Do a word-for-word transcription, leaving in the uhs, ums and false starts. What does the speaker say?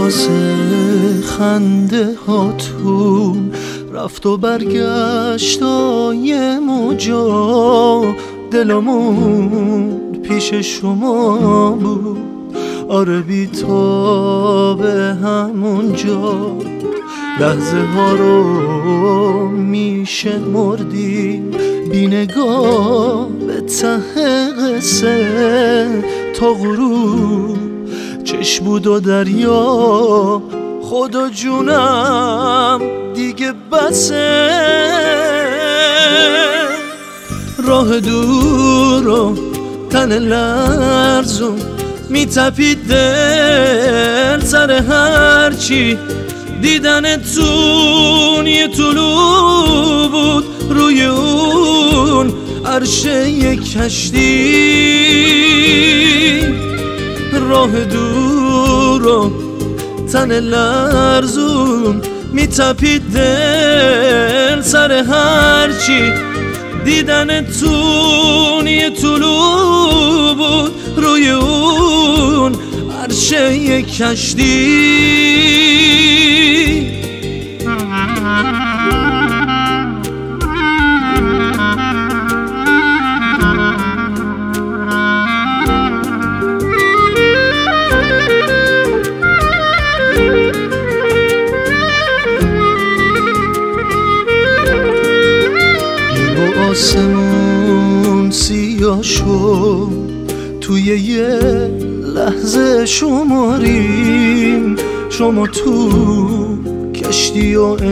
راز خنده هاتون رفت و برگشتای موجا، دلمون پیش شما بود آره بی تا به همونجا. لحظه ها رو میشه مردیم بی نگاه به ته قصه تا غروب چشم بود و دریا. خدا جونم دیگه بسه، راه دور و تن لرزون میتپید دل سر هرچی دیدنتون یه طلوع بود روی اون عرشه یک کشتی. راه دور و تن لرزون میتپید دل سر هرچی دیدنتون یه طلوع بود روی اون عرشه یک کشتی. آسمون سیاه شد توی یه لحظه شماریم، شما تو کشتی و